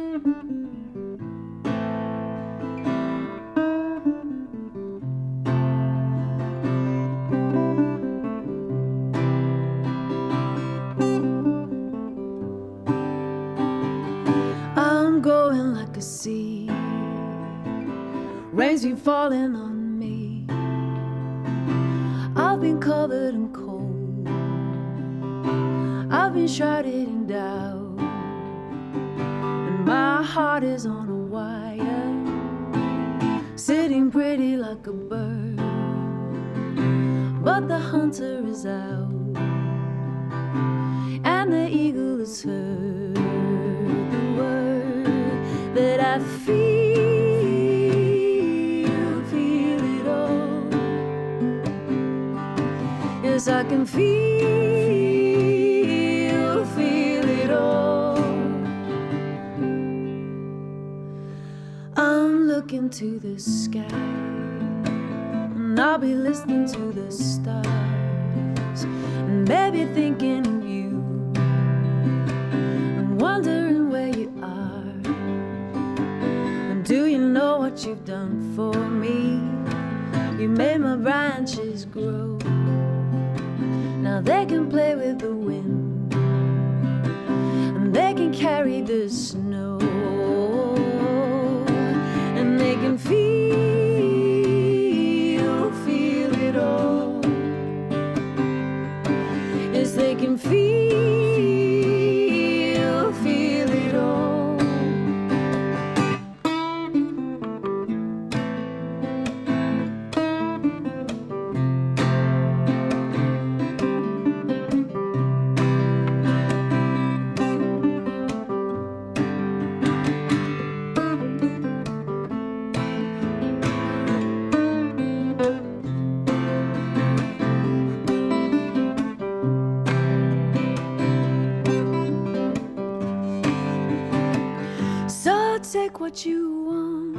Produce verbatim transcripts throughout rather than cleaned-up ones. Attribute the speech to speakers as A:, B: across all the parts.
A: I'm going like a sea, rain's been falling on me. I've been covered in cold, I've been shrouded in doubt, and my heart is on a wire, sitting pretty like a bird, but the hunter is out, and the eagle has heard the word that I feel, feel it all. Yes, I can feel, feel it all. I'm looking to the sky, and I'll be listening to the stars, and maybe thinking of you, and wondering where you are. And do you know what you've done for me? You made my branches grow, now they can play with the wind, and they can carry the snow, and they can feel, feel it all. Yes, they can feel, feel it all. Take what you want,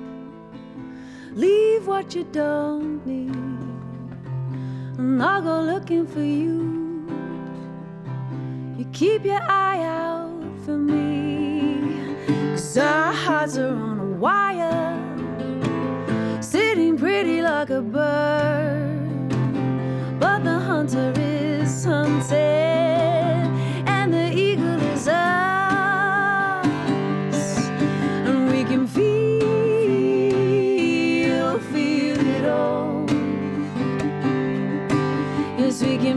A: leave what you don't need, and I'll go looking for you. You keep your eye out for me, 'cause our hearts are on a wire, sitting pretty like a bird, but the hunter is hunted, and the eagle is up. Can feel, feel it all. Yes, we can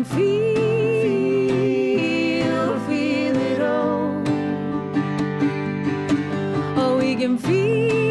A: feel, feel it all. Oh, we can feel